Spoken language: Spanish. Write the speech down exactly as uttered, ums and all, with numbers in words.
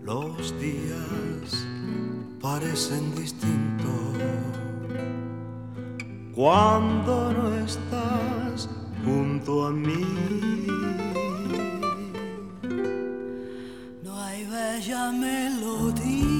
los días parecen distintos cuando no estás junto a mí. No hay bella melodía